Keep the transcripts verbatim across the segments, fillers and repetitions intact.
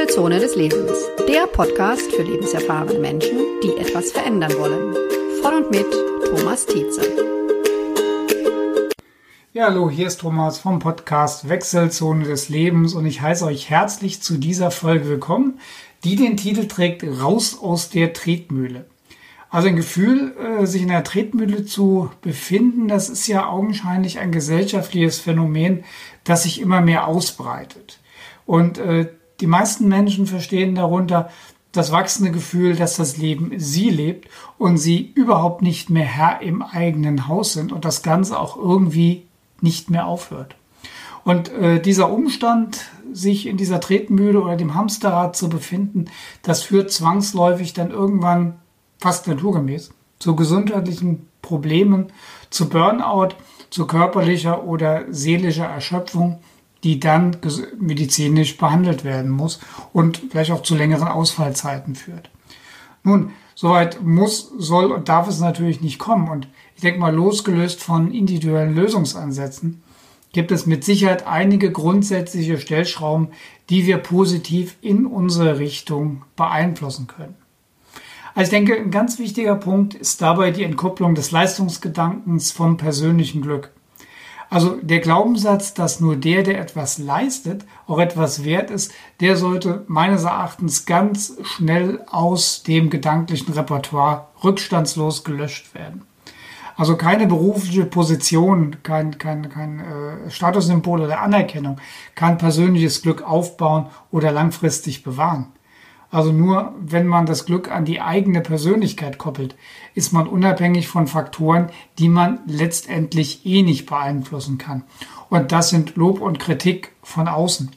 Wechselzone des Lebens, der Podcast für lebenserfahrene Menschen, die etwas verändern wollen. Von und mit Thomas Tietze. Ja, hallo, hier ist Thomas vom Podcast Wechselzone des Lebens und ich heiße euch herzlich zu dieser Folge willkommen, die den Titel trägt Raus aus der Tretmühle. Also ein Gefühl, sich in der Tretmühle zu befinden, das ist ja augenscheinlich ein gesellschaftliches Phänomen, das sich immer mehr ausbreitet. Und äh, die meisten Menschen verstehen darunter das wachsende Gefühl, dass das Leben sie lebt und sie überhaupt nicht mehr Herr im eigenen Haus sind und das Ganze auch irgendwie nicht mehr aufhört. Und äh, dieser Umstand, sich in dieser Tretmühle oder dem Hamsterrad zu befinden, das führt zwangsläufig dann irgendwann fast naturgemäß zu gesundheitlichen Problemen, zu Burnout, zu körperlicher oder seelischer Erschöpfung, die dann medizinisch behandelt werden muss und vielleicht auch zu längeren Ausfallzeiten führt. Nun, soweit muss, soll und darf es natürlich nicht kommen. Und ich denke mal, losgelöst von individuellen Lösungsansätzen gibt es mit Sicherheit einige grundsätzliche Stellschrauben, die wir positiv in unsere Richtung beeinflussen können. Also ich denke, ein ganz wichtiger Punkt ist dabei die Entkopplung des Leistungsgedankens vom persönlichen Glück. Also der Glaubenssatz, dass nur der, der etwas leistet, auch etwas wert ist, der sollte meines Erachtens ganz schnell aus dem gedanklichen Repertoire rückstandslos gelöscht werden. Also keine berufliche Position, kein, kein, kein äh, Statussymbol oder Anerkennung kann persönliches Glück aufbauen oder langfristig bewahren. Also nur wenn man das Glück an die eigene Persönlichkeit koppelt, ist man unabhängig von Faktoren, die man letztendlich eh nicht beeinflussen kann. Und das sind Lob und Kritik von außen.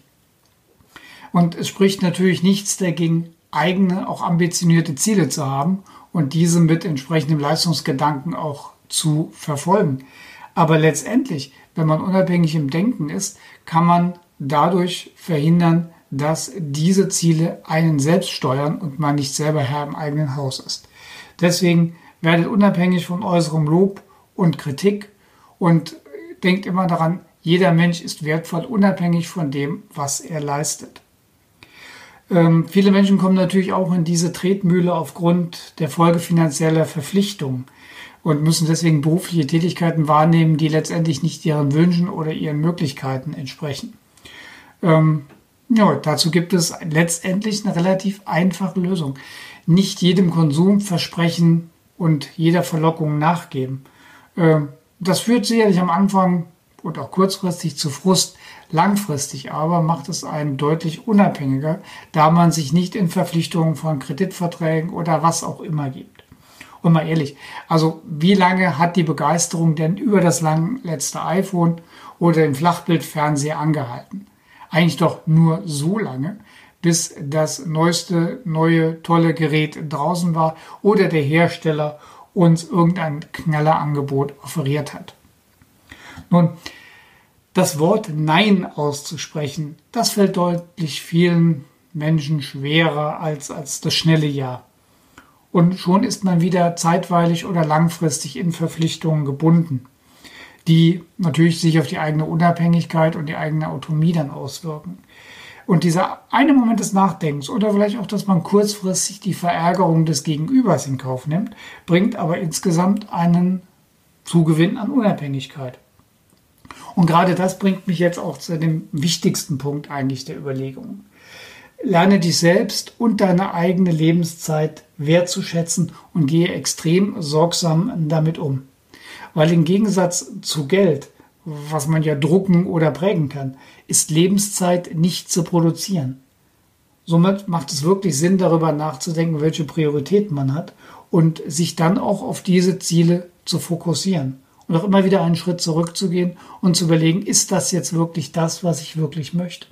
Und es spricht natürlich nichts dagegen, eigene, auch ambitionierte Ziele zu haben und diese mit entsprechendem Leistungsgedanken auch zu verfolgen. Aber letztendlich, wenn man unabhängig im Denken ist, kann man dadurch verhindern, dass diese Ziele einen selbst steuern und man nicht selber Herr im eigenen Haus ist. Deswegen werdet unabhängig von äußerem Lob und Kritik und denkt immer daran, jeder Mensch ist wertvoll, unabhängig von dem, was er leistet. Ähm, viele Menschen kommen natürlich auch in diese Tretmühle aufgrund der Folge finanzieller Verpflichtungen und müssen deswegen berufliche Tätigkeiten wahrnehmen, die letztendlich nicht ihren Wünschen oder ihren Möglichkeiten entsprechen. Ähm, Ja, dazu gibt es letztendlich eine relativ einfache Lösung. Nicht jedem Konsum versprechen und jeder Verlockung nachgeben. Das führt sicherlich am Anfang und auch kurzfristig zu Frust. Langfristig aber macht es einen deutlich unabhängiger, da man sich nicht in Verpflichtungen von Kreditverträgen oder was auch immer gibt. Und mal ehrlich, also wie lange hat die Begeisterung denn über das lang letzte iPhone oder den Flachbildfernseher angehalten? Eigentlich doch nur so lange, bis das neueste, neue, tolle Gerät draußen war oder der Hersteller uns irgendein Knallerangebot offeriert hat. Nun, das Wort Nein auszusprechen, das fällt deutlich vielen Menschen schwerer als, als das schnelle Ja. Und schon ist man wieder zeitweilig oder langfristig in Verpflichtungen gebunden, die natürlich sich auf die eigene Unabhängigkeit und die eigene Autonomie dann auswirken. Und dieser eine Moment des Nachdenkens oder vielleicht auch, dass man kurzfristig die Verärgerung des Gegenübers in Kauf nimmt, bringt aber insgesamt einen Zugewinn an Unabhängigkeit. Und gerade das bringt mich jetzt auch zu dem wichtigsten Punkt eigentlich der Überlegungen. Lerne dich selbst und deine eigene Lebenszeit wertzuschätzen und gehe extrem sorgsam damit um. Weil im Gegensatz zu Geld, was man ja drucken oder prägen kann, ist Lebenszeit nicht zu produzieren. Somit macht es wirklich Sinn, darüber nachzudenken, welche Prioritäten man hat und sich dann auch auf diese Ziele zu fokussieren. Und auch immer wieder einen Schritt zurückzugehen und zu überlegen, ist das jetzt wirklich das, was ich wirklich möchte?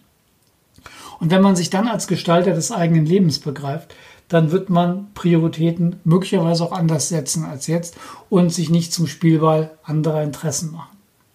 Und wenn man sich dann als Gestalter des eigenen Lebens begreift, dann wird man Prioritäten möglicherweise auch anders setzen als jetzt und sich nicht zum Spielball anderer Interessen machen.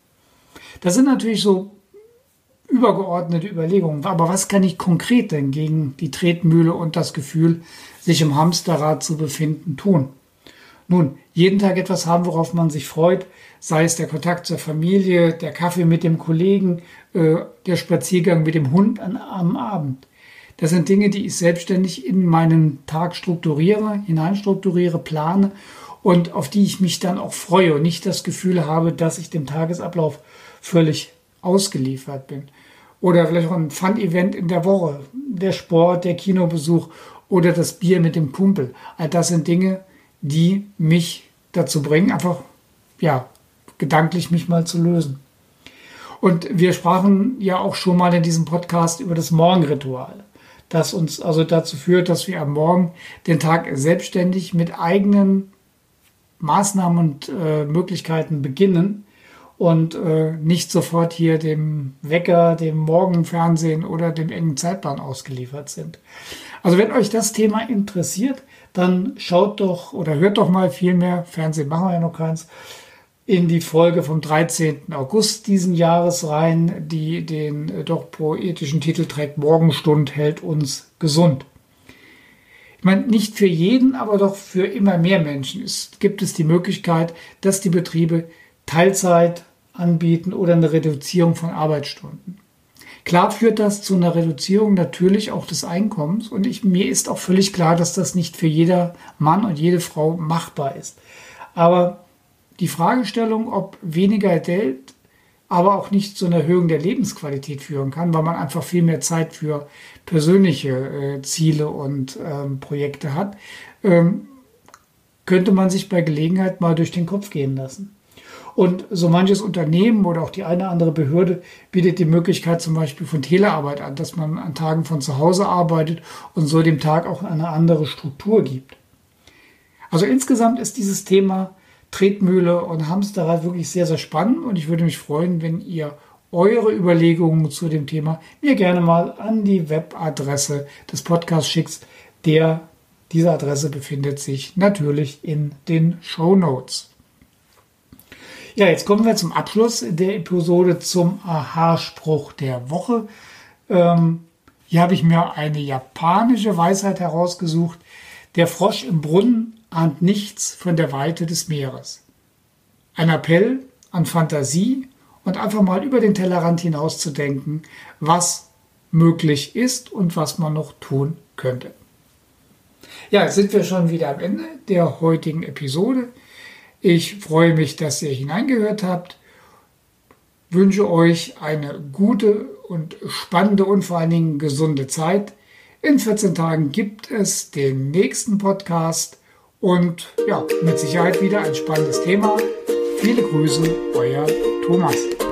Das sind natürlich so übergeordnete Überlegungen. Aber was kann ich konkret denn gegen die Tretmühle und das Gefühl, sich im Hamsterrad zu befinden, tun? Nun, jeden Tag etwas haben, worauf man sich freut, sei es der Kontakt zur Familie, der Kaffee mit dem Kollegen, äh, der Spaziergang mit dem Hund an, am Abend. Das sind Dinge, die ich selbstständig in meinen Tag strukturiere, hineinstrukturiere, plane und auf die ich mich dann auch freue und nicht das Gefühl habe, dass ich dem Tagesablauf völlig ausgeliefert bin. Oder vielleicht auch ein Fun-Event in der Woche, der Sport, der Kinobesuch oder das Bier mit dem Kumpel. All das sind Dinge, die mich dazu bringen, einfach ja, gedanklich mich mal zu lösen. Und wir sprachen ja auch schon mal in diesem Podcast über das Morgenritual, das uns also dazu führt, dass wir am Morgen den Tag selbstständig mit eigenen Maßnahmen und äh, Möglichkeiten beginnen und äh, nicht sofort hier dem Wecker, dem Morgenfernsehen oder dem engen Zeitplan ausgeliefert sind. Also wenn euch das Thema interessiert, dann schaut doch oder hört doch mal vielmehr, Fernsehen machen wir ja noch keins, in die Folge vom dreizehnten August diesen Jahres rein, die den äh, doch poetischen Titel trägt, Morgenstund hält uns gesund. Ich meine, nicht für jeden, aber doch für immer mehr Menschen ist, gibt es die Möglichkeit, dass die Betriebe Teilzeit anbieten oder eine Reduzierung von Arbeitsstunden. Klar führt das zu einer Reduzierung natürlich auch des Einkommens und ich, mir ist auch völlig klar, dass das nicht für jeder Mann und jede Frau machbar ist. Aber die Fragestellung, ob weniger Geld aber auch nicht zu einer Erhöhung der Lebensqualität führen kann, weil man einfach viel mehr Zeit für persönliche äh, Ziele und ähm, Projekte hat, ähm, könnte man sich bei Gelegenheit mal durch den Kopf gehen lassen. Und so manches Unternehmen oder auch die eine oder andere Behörde bietet die Möglichkeit zum Beispiel von Telearbeit an, dass man an Tagen von zu Hause arbeitet und so dem Tag auch eine andere Struktur gibt. Also insgesamt ist dieses Thema Tretmühle und Hamsterrad wirklich sehr, sehr spannend und ich würde mich freuen, wenn ihr eure Überlegungen zu dem Thema mir gerne mal an die Webadresse des Podcasts schickt. Der, diese Adresse befindet sich natürlich in den Shownotes. Ja, jetzt kommen wir zum Abschluss der Episode zum Aha-Spruch der Woche. Ähm, hier habe ich mir eine japanische Weisheit herausgesucht. Der Frosch im Brunnen ahnt nichts von der Weite des Meeres. Ein Appell an Fantasie und einfach mal über den Tellerrand hinaus zu denken, was möglich ist und was man noch tun könnte. Ja, jetzt sind wir schon wieder am Ende der heutigen Episode. Ich freue mich, dass ihr hineingehört habt, wünsche euch eine gute und spannende und vor allen Dingen gesunde Zeit. In vierzehn Tagen gibt es den nächsten Podcast und ja, mit Sicherheit wieder ein spannendes Thema. Viele Grüße, euer Thomas.